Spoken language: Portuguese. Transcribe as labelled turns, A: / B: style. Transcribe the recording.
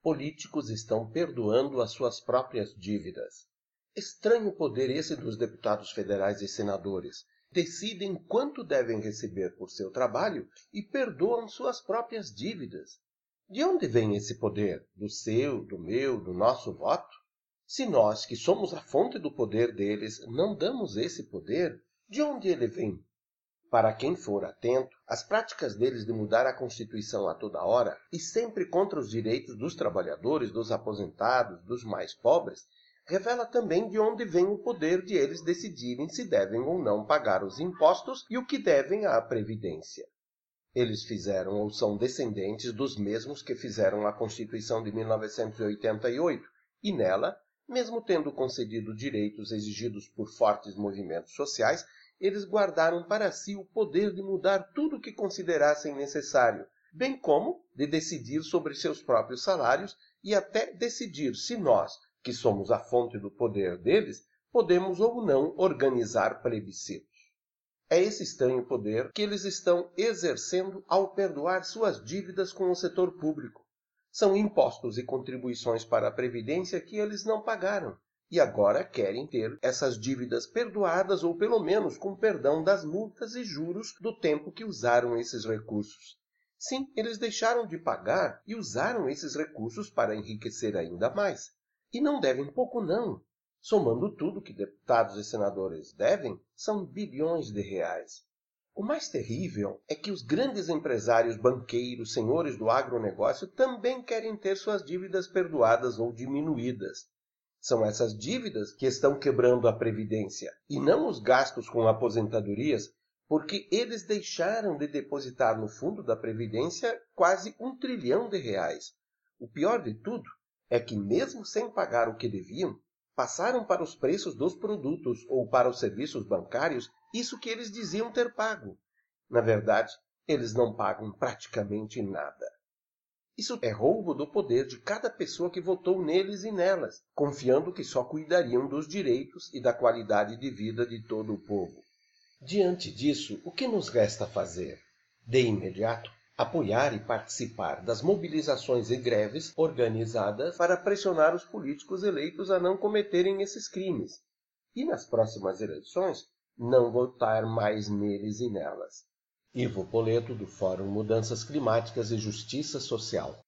A: políticos estão perdoando as suas próprias dívidas. Estranho poder esse dos deputados federais e senadores. Decidem quanto devem receber por seu trabalho e perdoam suas próprias dívidas. De onde vem esse poder? Do seu, do meu, do nosso voto? Se nós, que somos a fonte do poder deles, não damos esse poder, de onde ele vem? Para quem for atento, as práticas deles de mudar a Constituição a toda hora e sempre contra os direitos dos trabalhadores, dos aposentados, dos mais pobres, revela também de onde vem o poder de eles decidirem se devem ou não pagar os impostos e o que devem à Previdência. Eles fizeram ou são descendentes dos mesmos que fizeram a Constituição de 1988 e nela, mesmo tendo concedido direitos exigidos por fortes movimentos sociais, eles guardaram para si o poder de mudar tudo o que considerassem necessário, bem como de decidir sobre seus próprios salários e até decidir se nós, que somos a fonte do poder deles, podemos ou não organizar plebiscitos. É esse estranho poder que eles estão exercendo ao perdoar suas dívidas com o setor público. São impostos e contribuições para a Previdência que eles não pagaram. E agora querem ter essas dívidas perdoadas ou pelo menos com perdão das multas e juros do tempo que usaram esses recursos. Sim, eles deixaram de pagar e usaram esses recursos para enriquecer ainda mais. E não devem pouco não. Somando tudo que deputados e senadores devem, são bilhões de reais. O mais terrível é que os grandes empresários, banqueiros, senhores do agronegócio também querem ter suas dívidas perdoadas ou diminuídas. São essas dívidas que estão quebrando a Previdência, e não os gastos com aposentadorias, porque eles deixaram de depositar no fundo da Previdência quase R$ 1 trilhão. O pior de tudo é que, mesmo sem pagar o que deviam, passaram para os preços dos produtos ou para os serviços bancários isso que eles diziam ter pago. Na verdade, eles não pagam praticamente nada. Isso é roubo do poder de cada pessoa que votou neles e nelas, confiando que só cuidariam dos direitos e da qualidade de vida de todo o povo. Diante disso, o que nos resta fazer? De imediato, apoiar e participar das mobilizações e greves organizadas para pressionar os políticos eleitos a não cometerem esses crimes. E nas próximas eleições, não votar mais neles e nelas. Ivo Poleto, do Fórum Mudanças Climáticas e Justiça Social.